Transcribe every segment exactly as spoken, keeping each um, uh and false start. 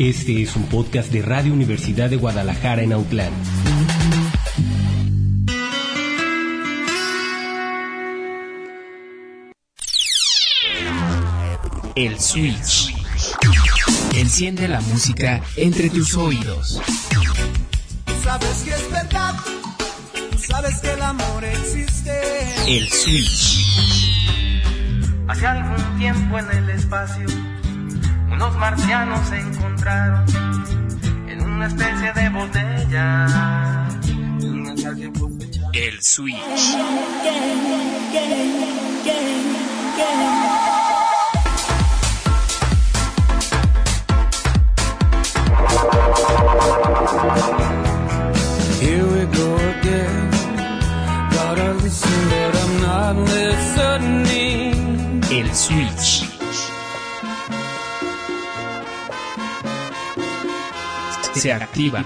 Este es un podcast de Radio Universidad de Guadalajara en Autlán. El Switch. Enciende la música entre tus oídos. Tú sabes que es verdad, tú sabes que el amor existe. El Switch. Hace algún tiempo en el espacio, unos marcianos se encontraron en una especie de botella. El Switch. Here we go again. Gotta listen, but I'm not listening. El Switch. Se activa.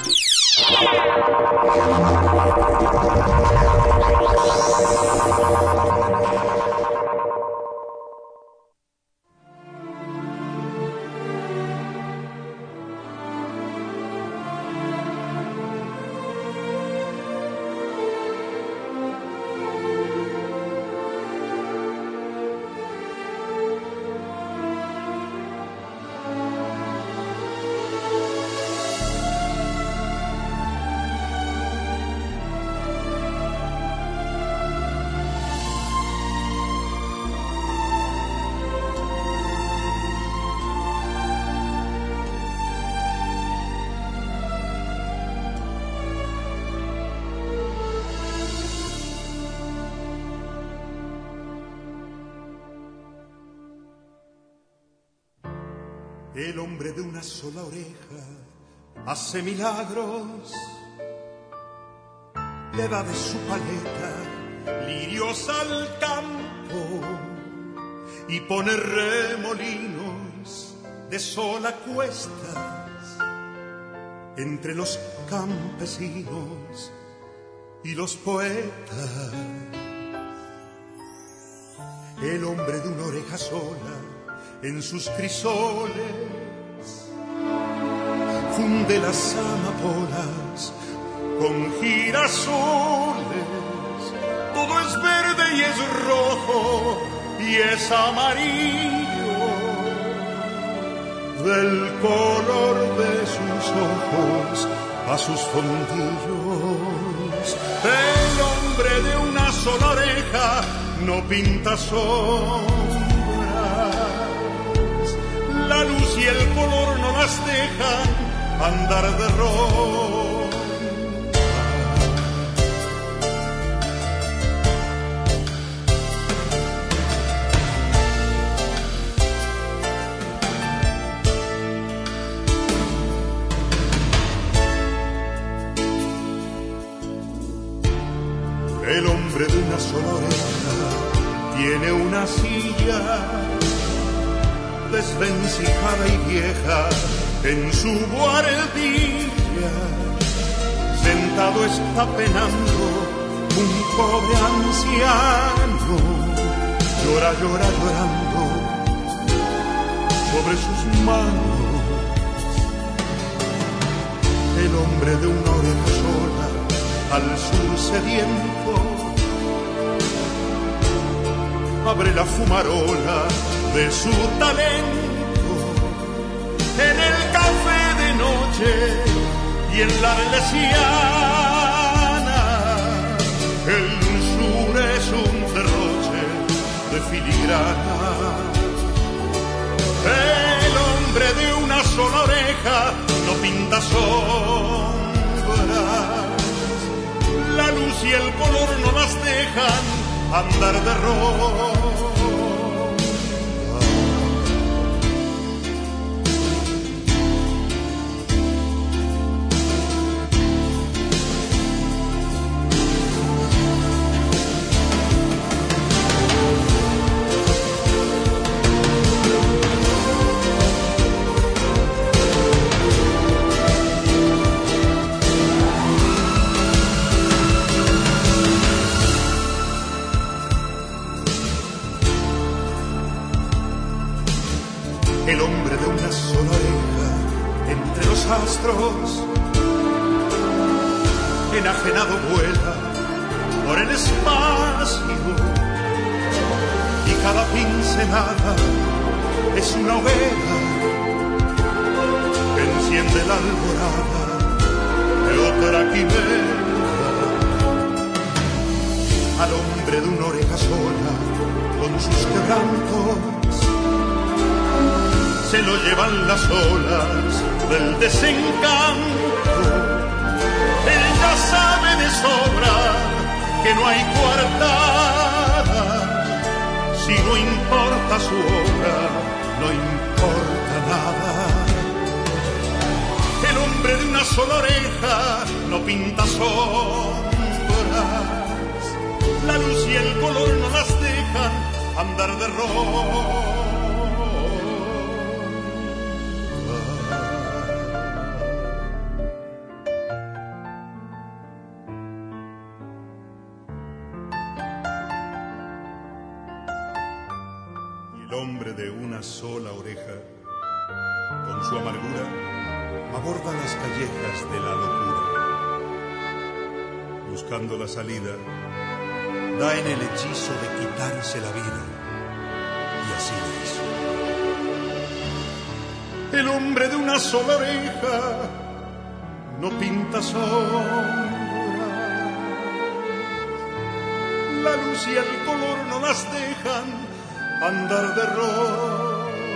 El hombre de una sola oreja hace milagros, le da de su paleta lirios al campo y pone remolinos de sol a cuestas entre los campesinos y los poetas. El hombre de una oreja sola en sus crisoles funde las amapolas con girasoles. Todo es verde y es rojo y es amarillo del color de sus ojos a sus fondillos. El hombre de una sola oreja no pinta sombras, la luz y el color no las dejan andar de ronda. El hombre de una sola oreja tiene una silla desvencijada y vieja en su buhardilla. Sentado está penando un pobre anciano, llora, llora, llorando sobre sus manos. El hombre de una oreja sola al sur sediento abre la fumarola de su talento en el café de noche y en la Arlesiana. El sur es un derroche de filigrana. El hombre de una sola oreja no pinta sombras, la luz y el color no las dejan andar de ronda. El hombre de una sola oreja entre los astros, enajenado vuela por el espacio, y cada pincelada es una hoguera que enciende la alborada de otra quimera. Al hombre de una oreja sola, con sus quebrantos, se lo llevan las olas del desencanto. Él ya sabe de sobra que no hay coartada. Si no importa su obra, no importa nada. El hombre de una sola oreja no pinta sombras. La luz y el color no las dejan andar de ronda. De una sola oreja, con su amargura, aborda las callejas de la locura. Buscando la salida, da en el hechizo de quitarse la vida, y así lo hizo. El hombre de una sola oreja no pinta sombras. La luz y el color no las dejan andar de ronda.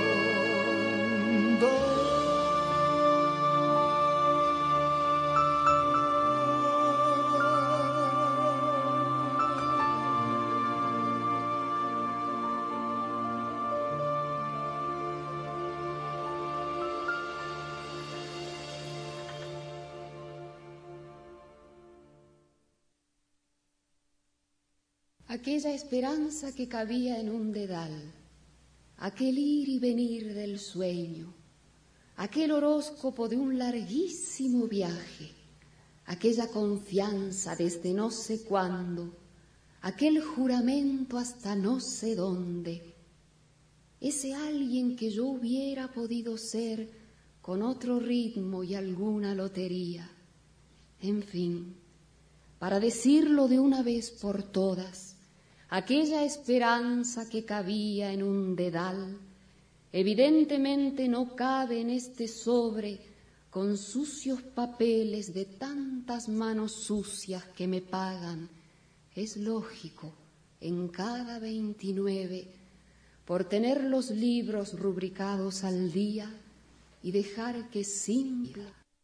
Aquella esperanza que cabía en un dedal, aquel ir y venir del sueño, aquel horóscopo de un larguísimo viaje, aquella confianza desde no sé cuándo, aquel juramento hasta no sé dónde, ese alguien que yo hubiera podido ser con otro ritmo y alguna lotería. En fin, para decirlo de una vez por todas, aquella esperanza que cabía en un dedal, evidentemente no cabe en este sobre con sucios papeles de tantas manos sucias que me pagan. Es lógico, en cada veintinueve, por tener los libros rubricados al día y dejar que simple.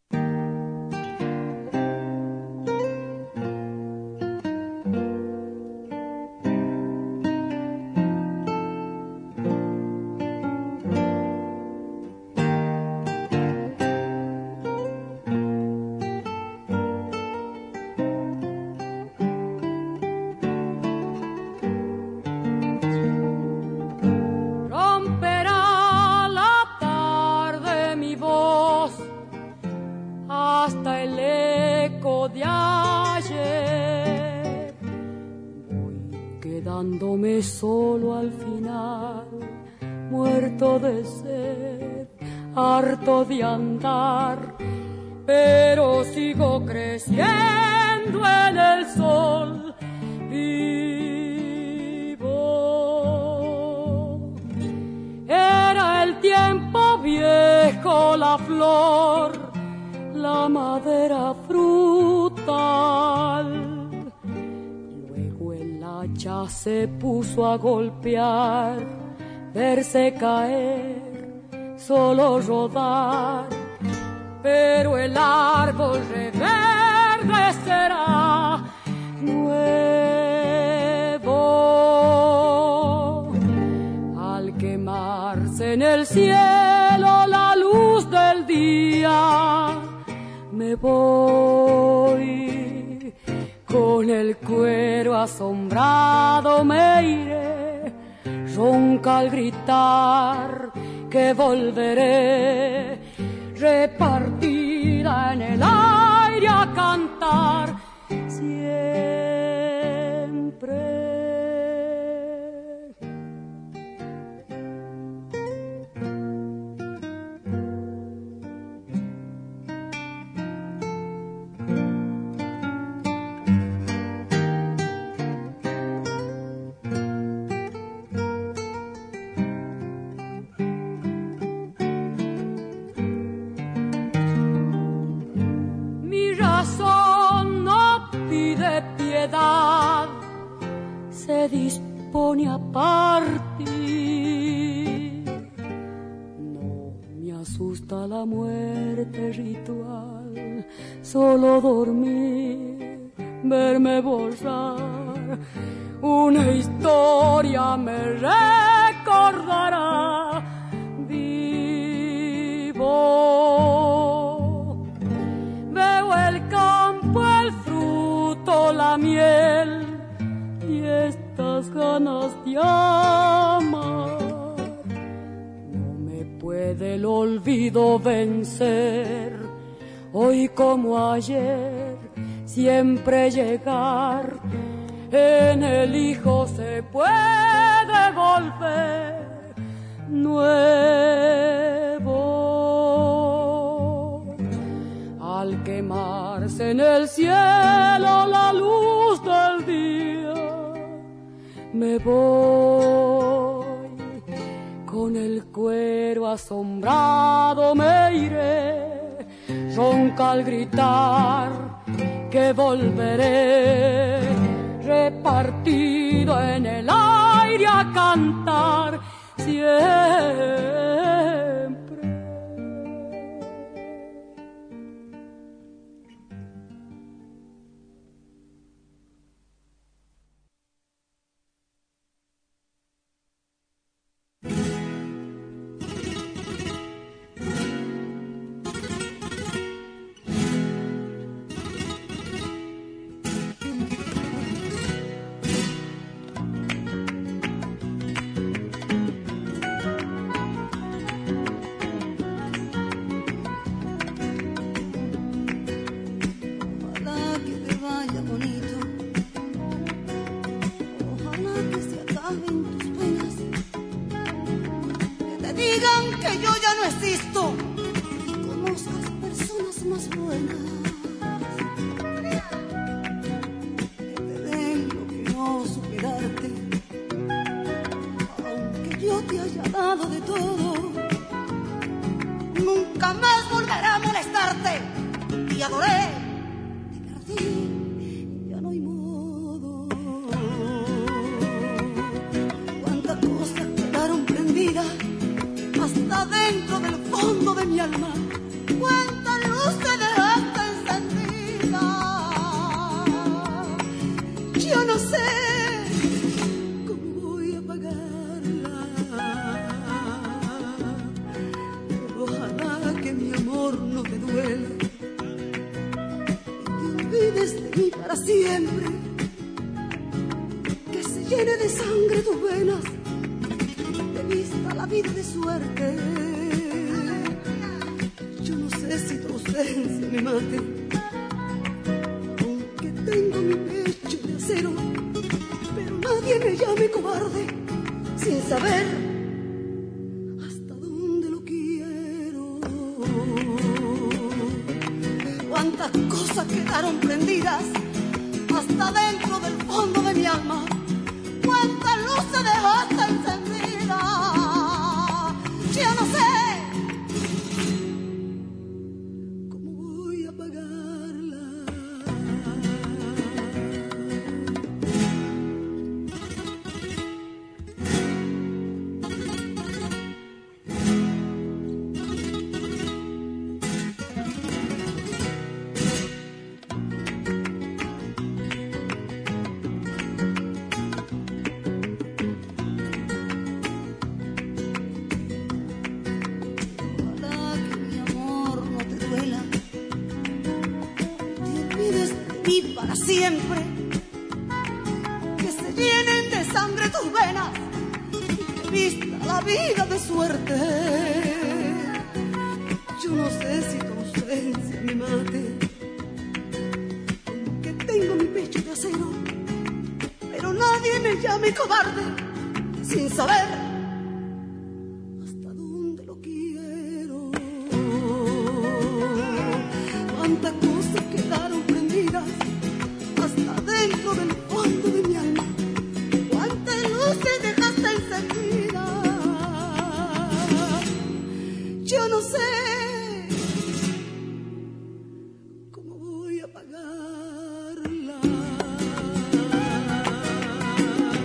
Solo al final, muerto de sed, harto de andar, pero sigo creciendo en el sol vivo. Era el tiempo viejo, la flor, la madera frutal. Ya se puso a golpear, verse caer, solo rodar, pero el árbol reverdecerá nuevo. Al quemarse en el cielo la luz del día, me voy. Con el cuero asombrado me iré, ronca al gritar que volveré, repartida en el aire a cantar siempre. se dispone a partir. No me asusta la muerte ritual, solo dormir, verme borrar. Una historia me recordará vivo. Veo el campo, el fruto, la miel y estas ganas de amar. No me puede el olvido vencer, hoy como ayer, siempre llegar. En el hijo se puede volver nuevo. Al quemarse en el cielo la luz del día, me voy con el cuero asombrado, me iré, ronca al gritar que volveré, repartido en el aire a cantar siempre. Siempre que se llenen de sangre tus venas y que vista la vida de suerte. Yo no sé si tu ausencia me mate, aunque tengo mi pecho de acero, pero nadie me llame cobarde sin saber hasta dónde lo quiero. Cuántas cosas quedaron prendidas hasta dentro del fondo de mi alma, cuántas luces dejaste encendidas. Yo no sé cómo voy a apagarla.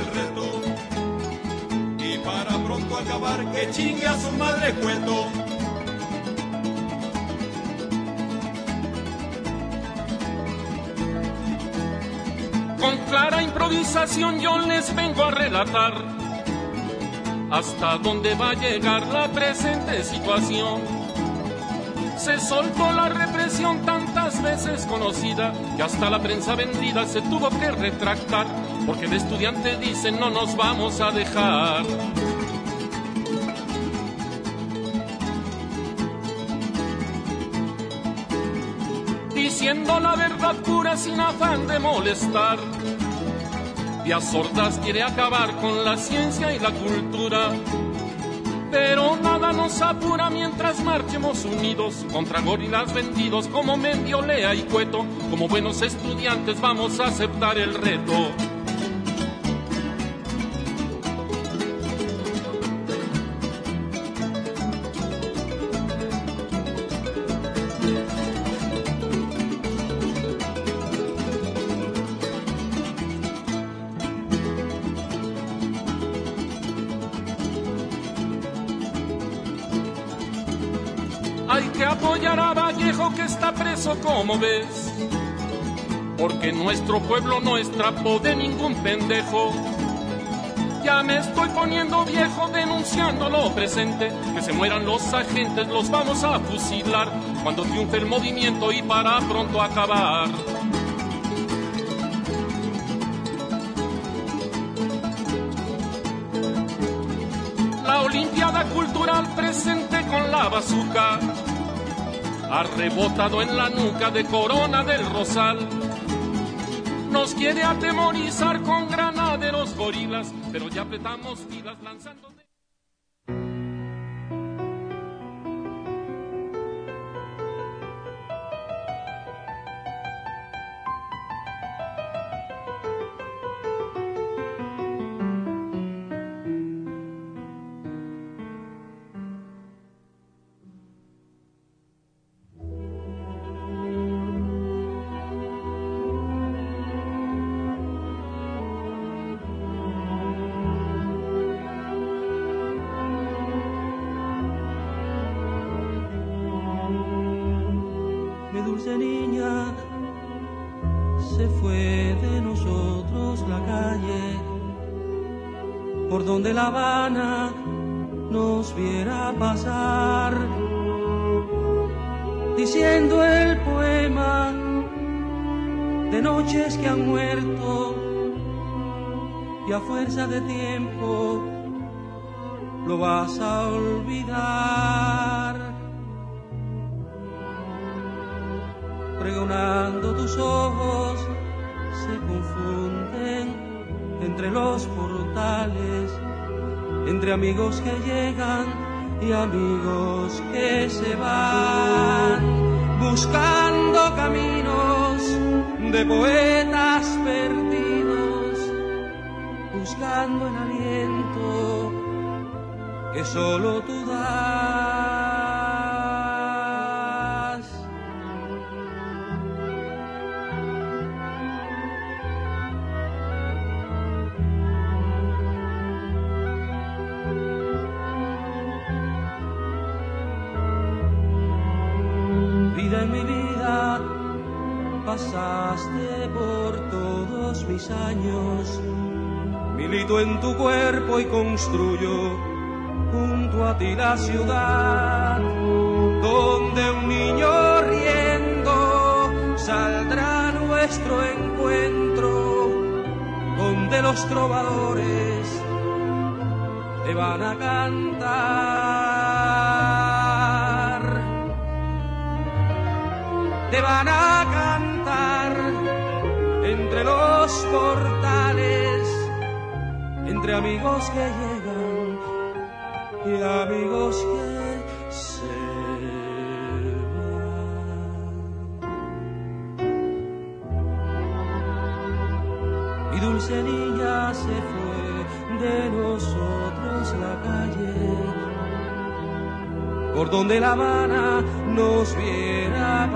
reto. Y para pronto acabar, que chingue a su madre cueto. Con clara improvisación yo les vengo a relatar hasta dónde va a llegar la presente situación. Se soltó la represión tantas veces conocida que hasta la prensa vendida se tuvo que retractar, porque el estudiante dice no nos vamos a dejar. Diciendo la verdad pura sin afán de molestar, Díaz Ordaz quiere acabar con la ciencia y la cultura, pero nada nos apura mientras marchemos unidos contra gorilas vendidos como Mendiolea y Cueto. Como buenos estudiantes vamos a aceptar el reto. Hay que apoyar a Vallejo que está preso, como ves, porque nuestro pueblo no es trapo de ningún pendejo. Ya me estoy poniendo viejo denunciando lo presente, que se mueran los agentes, los vamos a fusilar cuando triunfe el movimiento y para pronto acabar. La Olimpiada Cultural presente con la bazuca ha rebotado en la nuca de Corona del Rosal. Nos quiere atemorizar con granaderos gorilas, pero ya apretamos filas lanzando... Niña, se fue de nosotros la calle, por donde La Habana nos viera pasar, diciendo el poema de noches que han muerto, y a fuerza de tiempo lo vas a olvidar. Pregonando tus ojos se confunden entre los portales, entre amigos que llegan y amigos que se van, buscando caminos de poetas perdidos, buscando el aliento que solo tú das. Vida en mi vida, pasaste por todos mis años, milito en tu cuerpo y construyo junto a ti la ciudad, donde un niño riendo saldrá nuestro encuentro, donde los trovadores te van a cantar, te van a cantar entre los portales, entre amigos que llegan y amigos que se van. Mi dulce niña se fue de nosotros la calle, por donde La Habana nos viera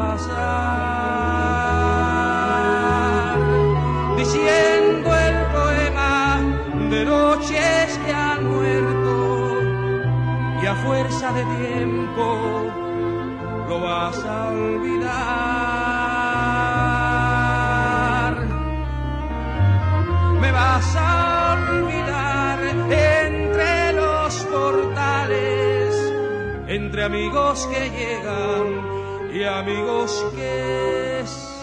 pasar, diciendo el poema de noches que han muerto y a fuerza de tiempo lo vas a olvidar. Me vas a olvidar entre los portales, entre amigos que llegan y amigos que se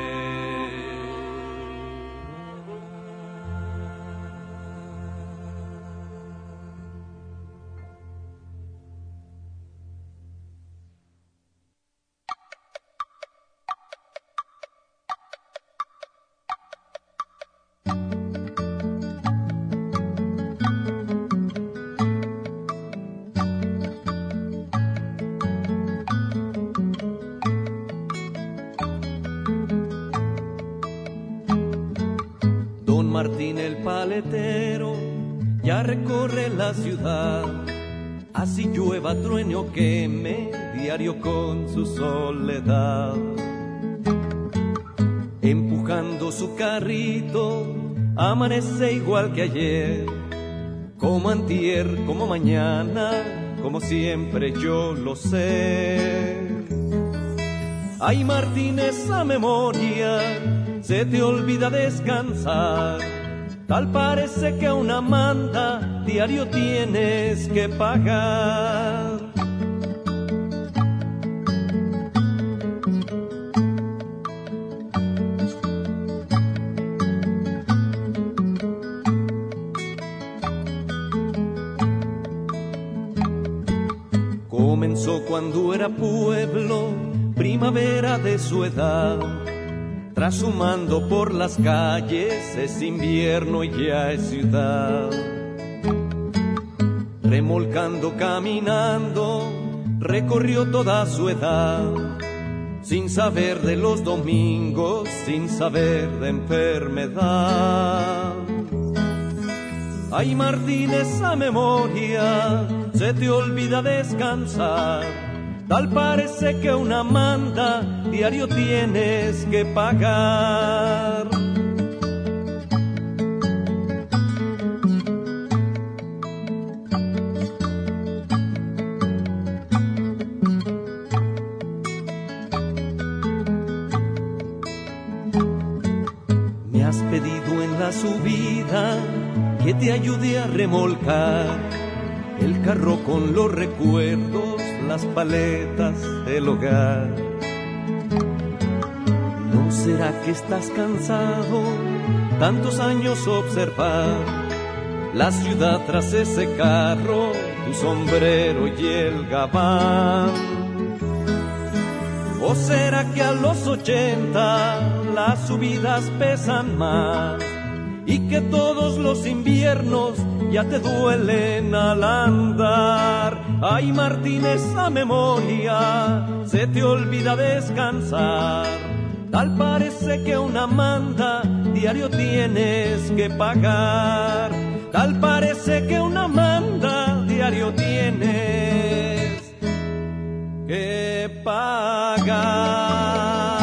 Martín el paletero ya recorre la ciudad, así llueva, truene o queme, diario con su soledad. Empujando su carrito, amanece igual que ayer, como antier, como mañana, como siempre yo lo sé. Ay, Martín, esa memoria se te olvida descansar, tal parece que a una manda diario tienes que pagar. Comenzó cuando era pueblo, primavera de su edad, trashumando por las calles, es invierno y ya es ciudad. Remolcando, caminando, recorrió toda su edad, sin saber de los domingos, sin saber de enfermedad. Ay, Martín, esa memoria se te olvida descansar, tal parece que una manda diario tienes que pagar. Me has pedido en la subida que te ayude a remolcar el carro con los recuerdos, las paletas del hogar. ¿No será que estás cansado tantos años observar la ciudad tras ese carro, tu sombrero y el gabán? ¿O será que a los ochenta las subidas pesan más y que todos los inviernos ya te duelen al andar? Ay, Martín, esa memoria se te olvida descansar, tal parece que una manda diario tienes que pagar, tal parece que una manda diario tienes que pagar.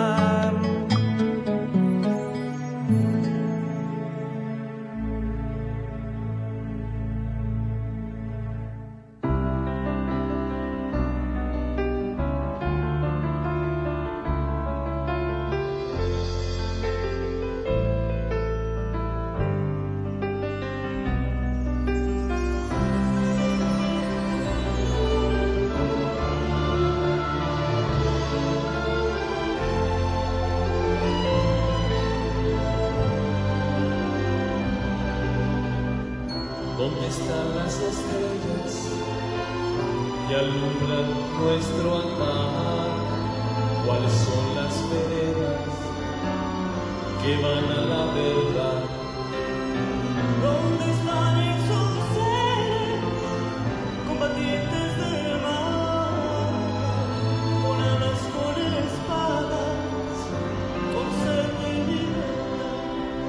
¿Dónde están las estrellas que alumbran nuestro andar? ¿Cuáles son las veredas que van a la verdad? ¿Dónde están esos seres combatientes del mar, con alas, con espadas, con sed y libertad?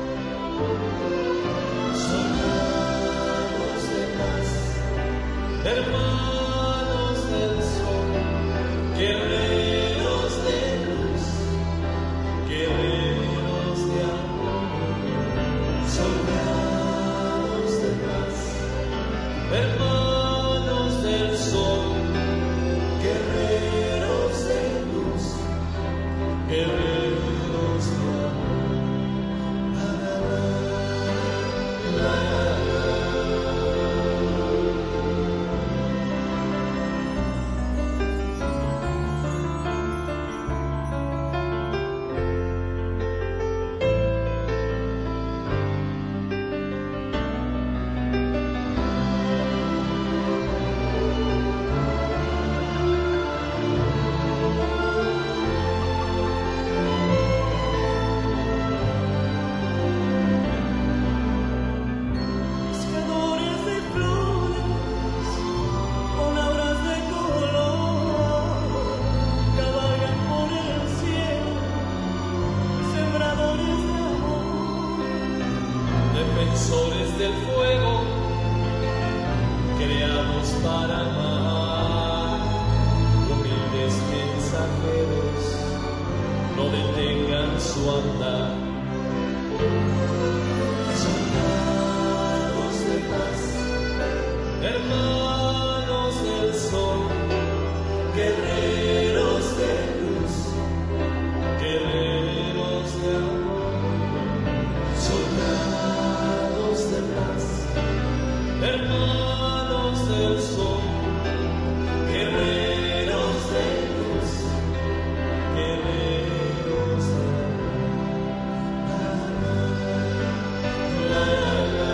Soldados de paz, hermanos del sol, guerreros de luz, guerreros de amor. Soldados hermanos del sol, guerreros de luz, guerreros de amor. La, la, la, Pescadores de flores con auras de color cabalgan por el cielo, sembradores de amor, defensores del fuego, creados para amar, humildes mensajeros, no detengan su andar. Soldados de paz, hermanos del sol, guerreros de luz, guerreros de amor. Soldados de paz, hermanos del sol, guerreros de luz, guerreros de amor. La, la, la.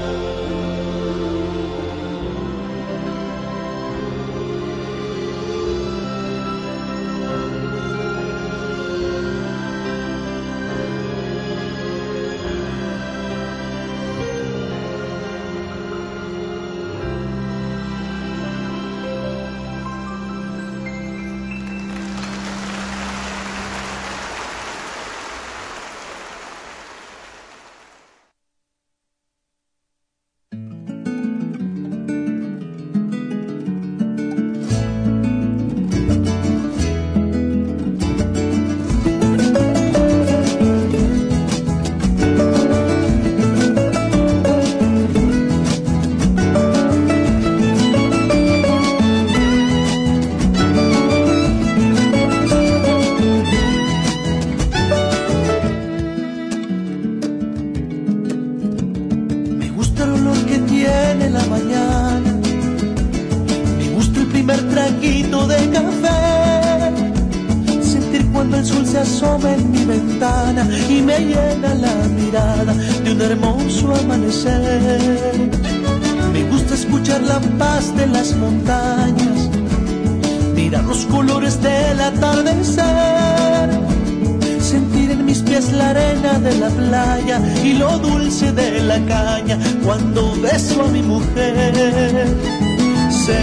Me gusta el olor que tiene la mañana, me gusta el primer traguito de café, sentir cuando el sol se asoma en mi ventana y me llena la mirada de un hermoso amanecer. Me gusta escuchar la paz de las montañas, mirar los colores del atardecer, sentir en mis pies la arena de la playa y lo dulce de la caña cuando beso a mi mujer. Sé,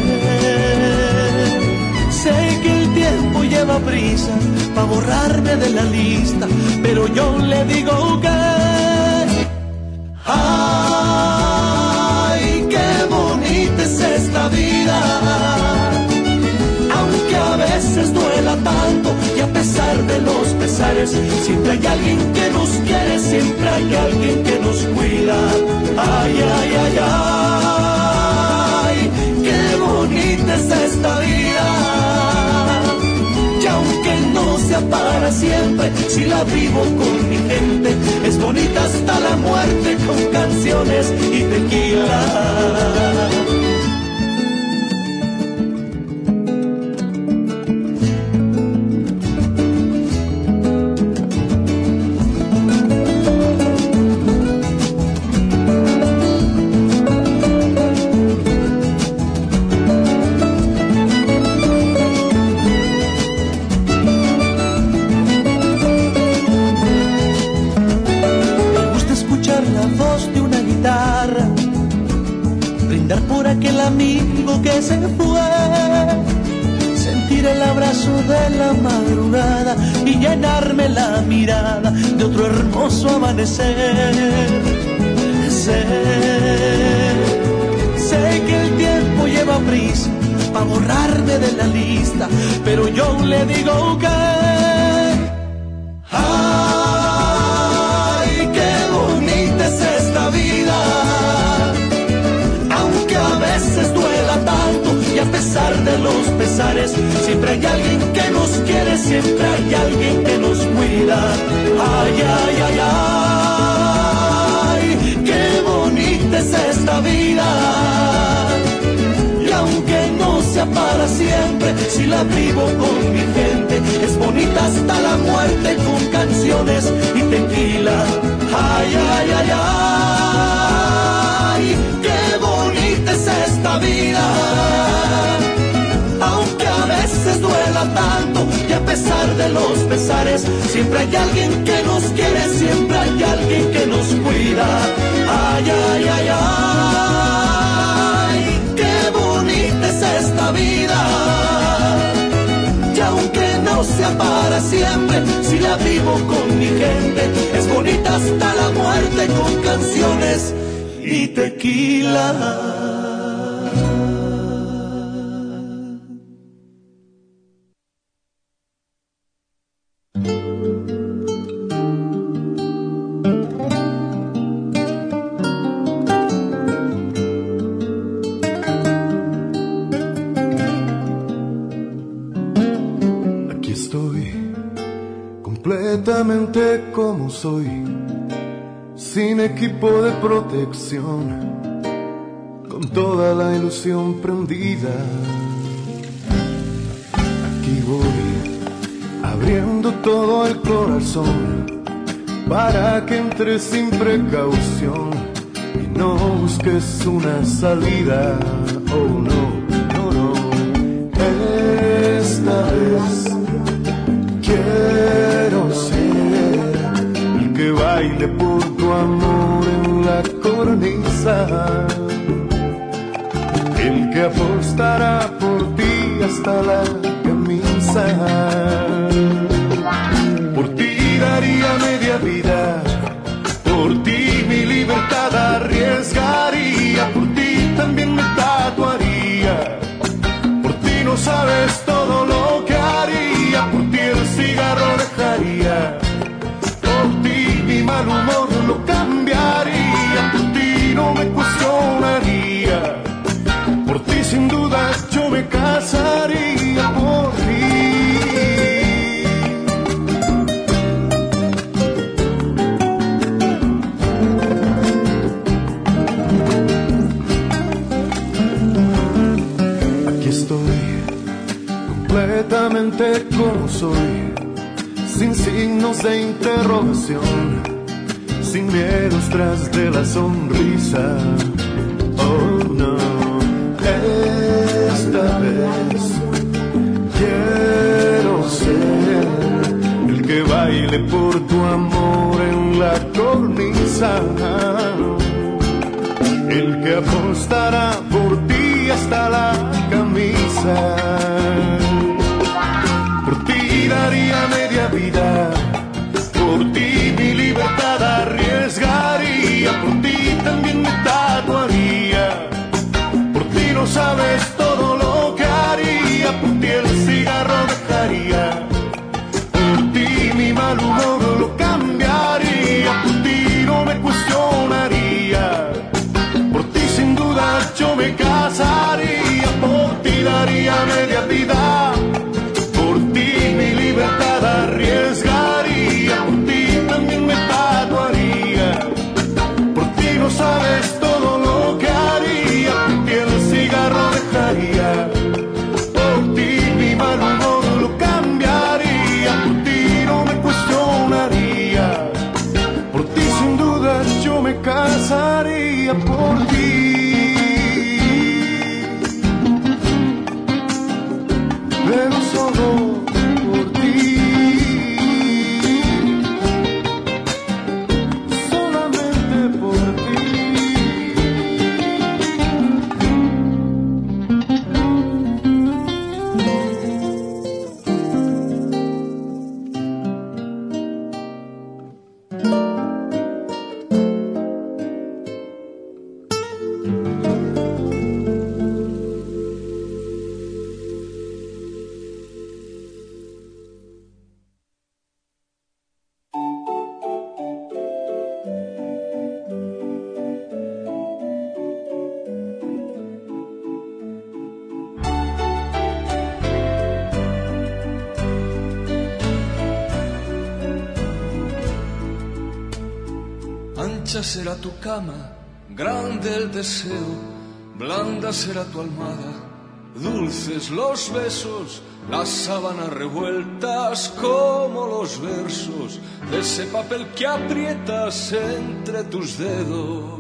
sé que el tiempo lleva prisa para borrarme de la lista, pero yo le digo que ay, qué bonita es esta vida, aunque a veces duela tanto y a pesar de los pesares, siempre hay alguien que nos quiere, siempre hay alguien que nos cuida. Ay, ay, ay, ay, qué bonita es esta vida, y aunque no sea para siempre, si la vivo con mi gente, es bonita hasta la muerte con canciones y tequila. Amigo que se fue, sentir el abrazo de la madrugada y llenarme la mirada de otro hermoso amanecer. Sé, sé que el tiempo lleva prisa para borrarme de la lista, pero yo le digo que ay, qué bonita es esta vida, aunque a veces si la vivo con mi gente. Es bonita hasta la muerte con canciones y tequila. Ay, ay, ay, ay, qué bonita es esta vida. Aunque a veces duela tanto y a pesar de los pesares, siempre hay alguien que nos quiere, siempre hay alguien que nos cuida. Ay, ay, ay, ay, qué bonita es esta vida. Y aunque no sea para siempre, si la vivo con mi gente, es bonita hasta la muerte con canciones y tequila. Completamente como soy, sin equipo de protección, con toda la ilusión prendida. Aquí voy, abriendo todo el corazón, para que entres sin precaución y no busques una salida. Oh no, no, no, esta vez quiero ser el que baile por tu amor en la cornisa, el que apostará por ti hasta la camisa. Por ti daría media vida, por ti mi libertad arriesgaría, por ti también me tatuaría, por ti no sabes todo lo que haría, por ti el cigarro dejaría, por ti mi mal humor lo cambiaría, por ti no me cuestionaría, por ti sin duda yo me casaría, por ti. Aquí estoy, completamente como soy, sin signos de interrogación, sin miedos tras de la sonrisa. Oh no, esta vez quiero ser el que baile por tu amor en la cornisa, el que apostará por ti hasta la camisa. Por ti daría media vida, por ti mi libertad arriesgaría, por ti también me tatuaría, por ti no sabes todo lo que haría, por ti el cigarro dejaría, por ti mi mal humor lo cambiaría, por ti no me cuestionaría, por ti sin duda yo me casaría, por ti daría media vida, por ti mi libertad arriesgaría, por ti también me tatuaría, por ti no sabes todo lo que haría, por ti el cigarro dejaría, por ti mi mal humor lo cambiaría, por ti no me cuestionaría, por ti sin duda yo me casaría, por ti. Pero solo por ti, solamente por ti. Ancha será tu cama, grande el deseo, blanda será tu almohada, dulces los besos, las sábanas revueltas como los versos de ese papel que aprietas entre tus dedos.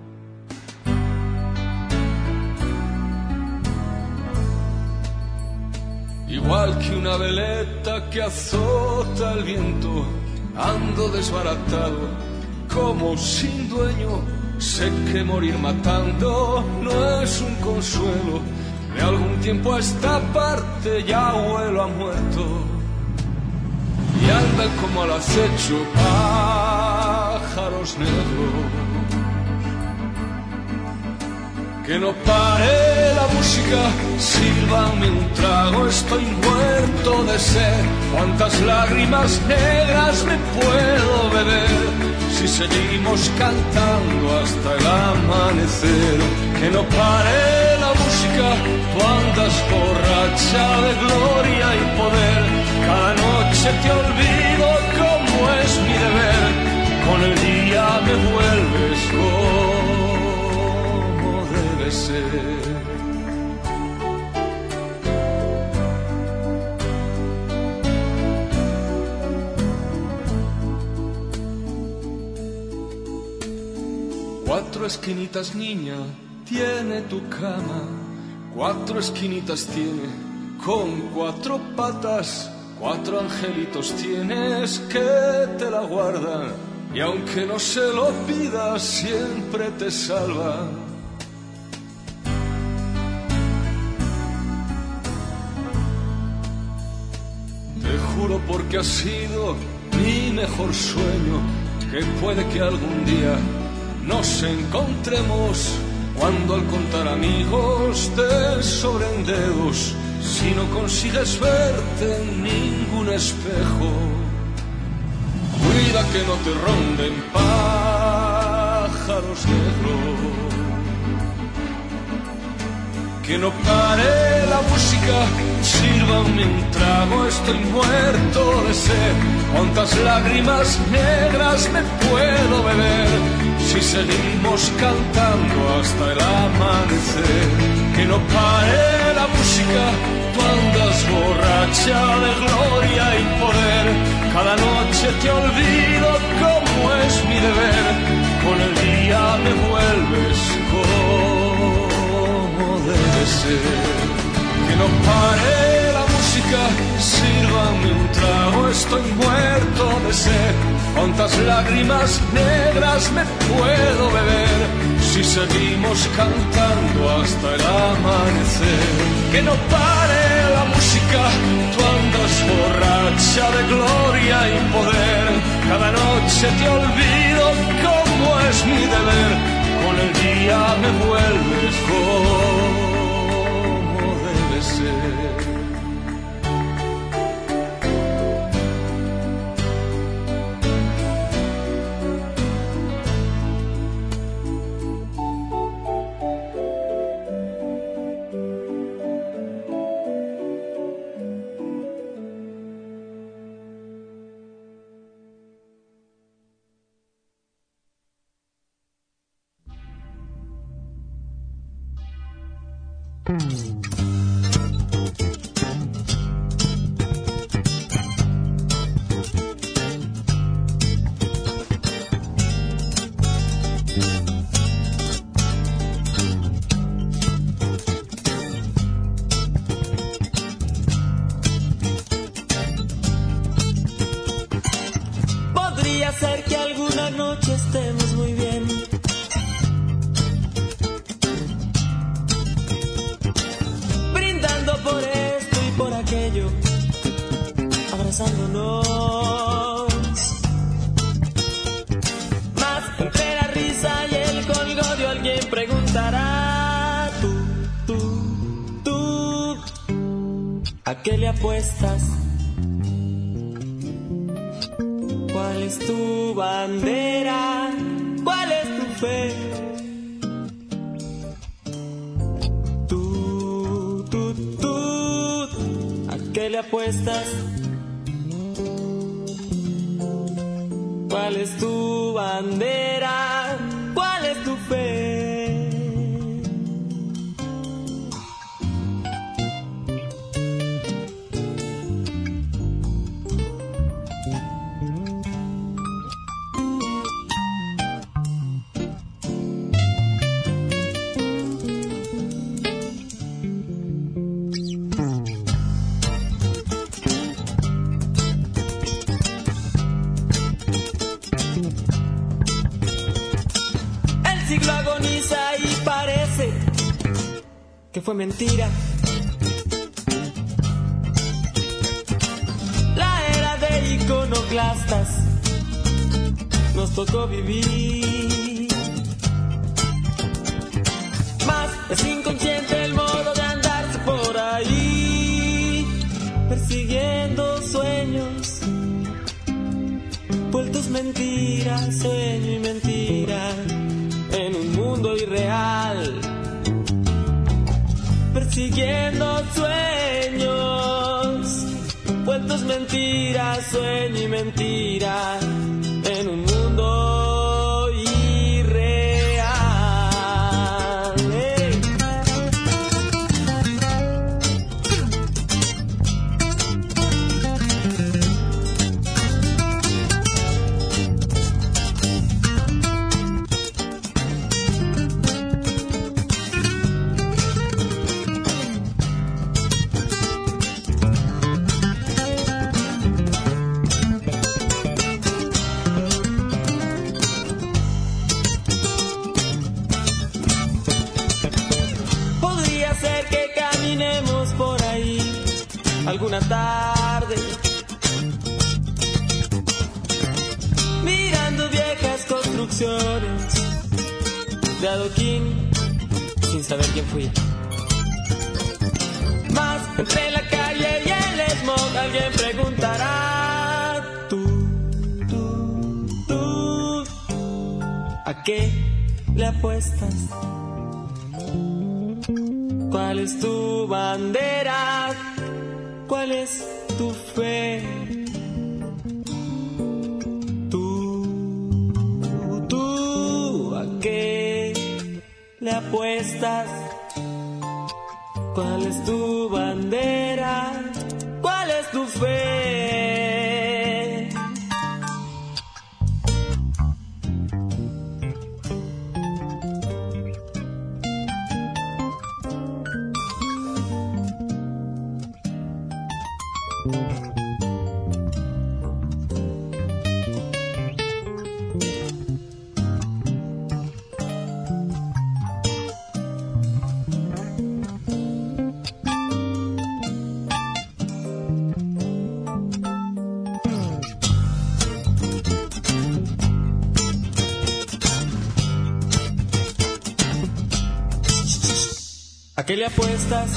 Igual que una veleta que azota el viento, ando desbaratado como sin dueño. Sé que morir matando no es un consuelo. De algún tiempo a esta parte ya huelo a muerto. Y andan como al acecho pájaros negros. Que no pare la música, sírvame un trago, estoy muerto de sed. Cuántas lágrimas negras me puedo beber si seguimos cantando hasta el amanecer. Que no pare la música, tú andas borracha de gloria y poder. Cada noche te olvido como es mi deber, con el día me vuelves como debe ser. Cuatro esquinitas, niña, tiene tu cama. Cuatro esquinitas tiene con cuatro patas. Cuatro angelitos tienes que te la guardan. Y aunque no se lo pidas, siempre te salva. Te juro porque ha sido mi mejor sueño, que puede que algún día nos encontremos, cuando al contar amigos te sobren dedos, si no consigues verte en ningún espejo. Cuida que no te ronden pájaros negros. Que no pare la música, sírvame un trago, estoy muerto de sed. Cuántas lágrimas negras me puedo beber si seguimos cantando hasta el amanecer. Que no pare la música, tú andas borracha de gloria y poder. Cada noche te olvido como es mi deber, con el día me vuelves como debe ser. Que no pare la música, sírvame un trago, estoy muerto de sed. Cuántas lágrimas negras me puedo beber si seguimos cantando hasta el amanecer. Que no pare la música, tú andas borracha de gloria y poder. Cada noche te olvido como es mi deber, con el día me vuelves como debe ser. Podría ser que alguna noche estemos muy bien, brindando por esto y por aquello, abrazándonos. Mas entre la risa y el colgorio alguien preguntará: tú, tú, tú, ¿a qué le apuestas? ¿Cuál es tu bandera? ¿Cuál es tu fe? Tú, tú, tú, ¿a qué le apuestas? ¿Cuál es tu bandera? ¿Cuál es tu fe? que fue mentira. La era de iconoclastas nos tocó vivir. Más es inconsciente el modo de andarse por ahí, persiguiendo sueños, vueltos mentira, sueño y mentira, en un mundo irreal. Persiguiendo sueños, vueltos mentira, sueño y mentira, en un mundo irreal. Hey. Alguna tarde, mirando viejas construcciones de adoquín, sin saber quién fui. Más entre la calle y el smog, alguien preguntará: Tú, tú, tú, ¿a qué le apuestas? ¿Cuál es tu bandera? ¿Cuál es tu fe? Tú, tú, ¿a qué le apuestas? ¿Cuál es tu bandera? ¿Cuál es tu fe? ¿A qué le apuestas?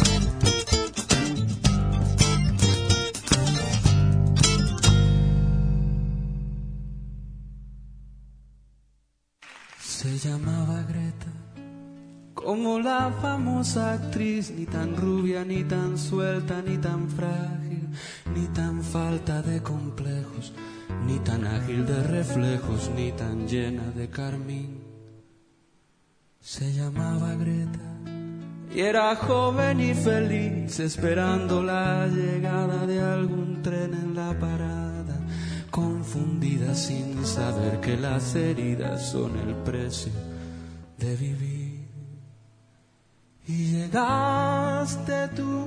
Se llamaba Greta, como la famosa actriz, ni tan rubia, ni tan suelta, ni tan frágil, ni tan falta de complejos, ni tan ágil de reflejos, ni tan llena de carmín. Se llamaba Greta y era joven y feliz, esperando la llegada de algún tren en la parada, confundida sin saber que las heridas son el precio de vivir. Y llegaste tú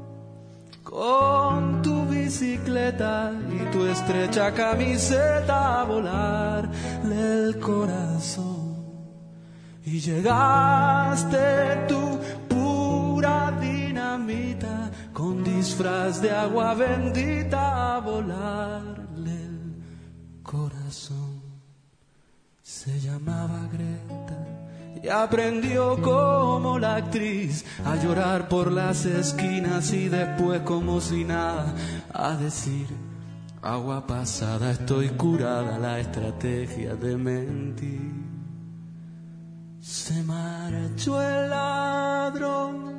con tu bicicleta y tu estrecha camiseta a volarle el corazón. Y llegaste tú, pura dinamita, con disfraz de agua bendita a volarle el corazón. Se llamaba Greta y aprendió como la actriz a llorar por las esquinas y después como si nada a decir: agua pasada, estoy curada, la estrategia de mentir. Se marchó el ladrón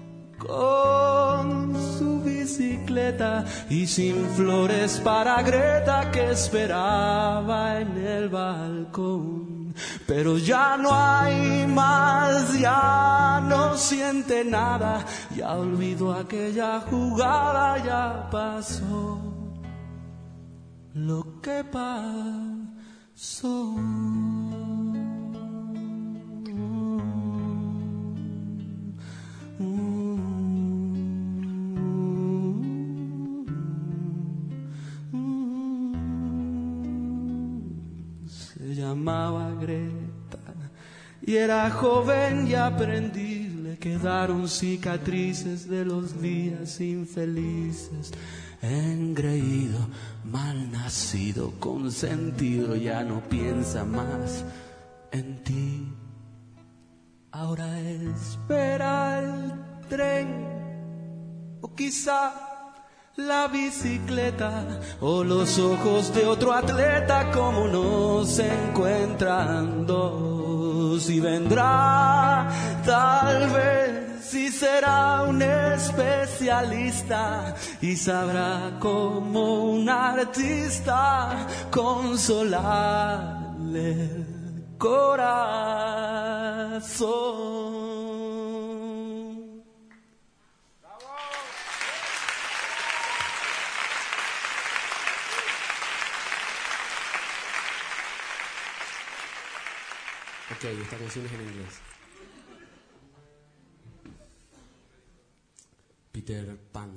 con su bicicleta y sin flores para Greta que esperaba en el balcón. Pero ya no hay más, ya no siente nada, ya olvidó aquella jugada, ya pasó lo que pasó. Se llamaba Greta y era joven y aprendí quedaron cicatrices de los días infelices. Engreído, mal nacido, consentido, ya no piensa más en ti. Ahora espera el tren, o quizá la bicicleta, o los ojos de otro atleta, como no se encuentran dos. Y vendrá, tal vez, si será un especialista, y sabrá como un artista consolarle el corazón. Ok, esta canción es en inglés. Peter Pan.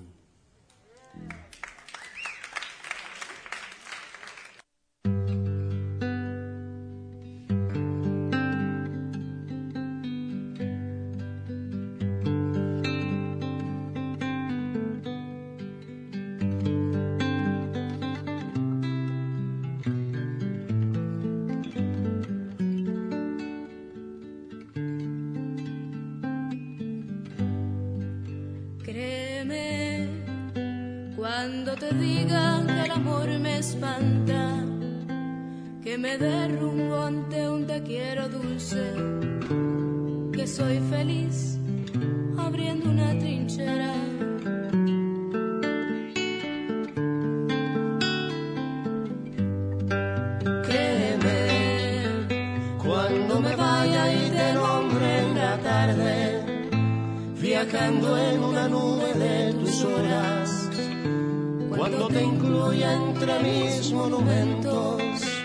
Cuando te diga que el amor me espanta, que me derrumbo ante un te quiero dulce, que soy feliz abriendo una trinchera. Créeme, cuando me vaya y te nombre en la tarde, viajando en una nube de tus horas, cuando te incluya entre mis monumentos,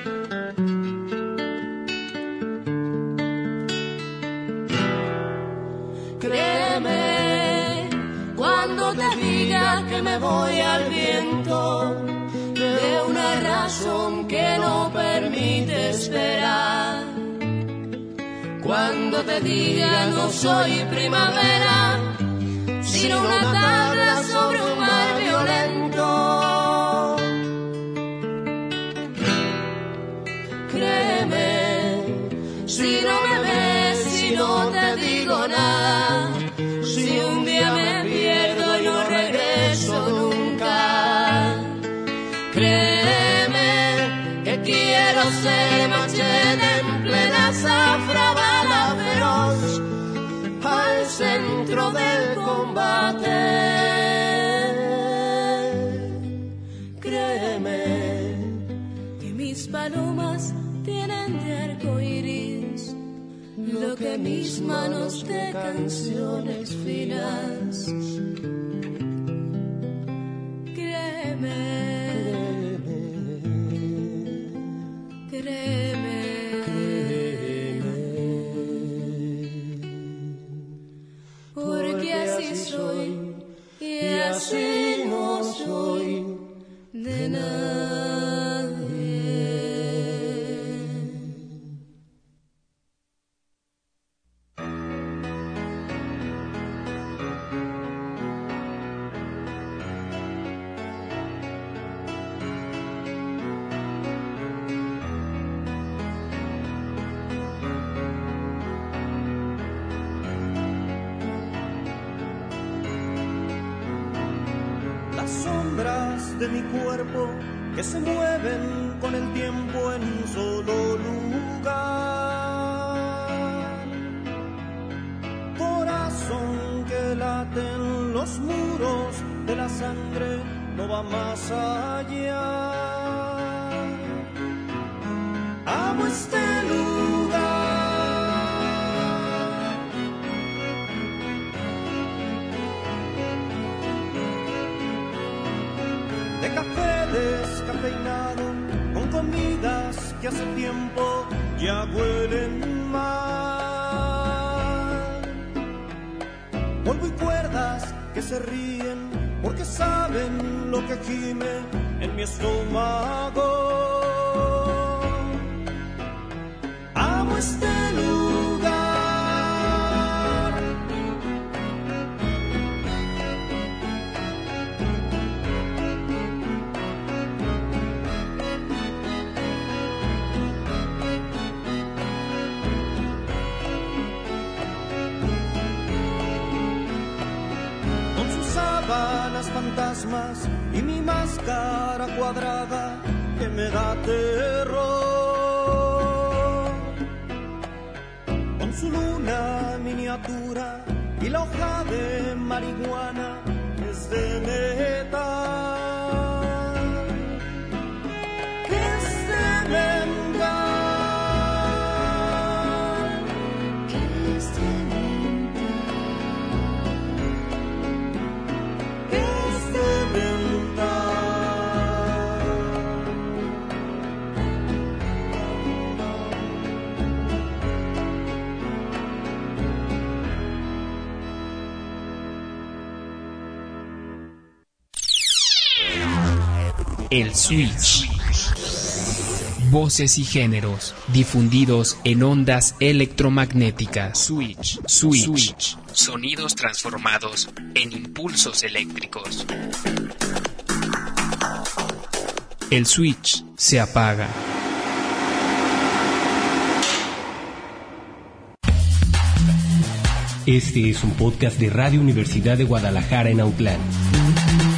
créeme, cuando te diga que me voy al viento de una razón que no permite esperar, cuando te diga no soy primavera, sino una tabla sobre un mar violento. Créeme, si no me ves, si no te digo nada, si un día me pierdo y no regreso nunca, créeme que quiero ser machete en plena zafra, bala feroz al centro del combate. Créeme que mis palomas tienen de arco iris lo que mis manos de canciones finas. Créeme, créeme, créeme. Porque así soy y así no soy de nadie. De mi cuerpo que se mueven con el tiempo en un solo lugar, corazón que late en los muros de la sangre, no va más allá. Amo este lugar, de café descafeinado, con comidas que hace tiempo ya huelen mal, polvo y cuerdas que se ríen porque saben lo que gime en mi estómago. Amo este lugar, ventanas fantasmas y mi máscara cuadrada que me da terror. Con su luna miniatura y la hoja de marihuana es de metal, que se venga, que se venga, que se venga. El Switch. Voces y géneros difundidos en ondas electromagnéticas. Switch. Switch. Switch. Sonidos transformados en impulsos eléctricos. El switch se apaga. Este es un podcast de Radio Universidad de Guadalajara en Autlán.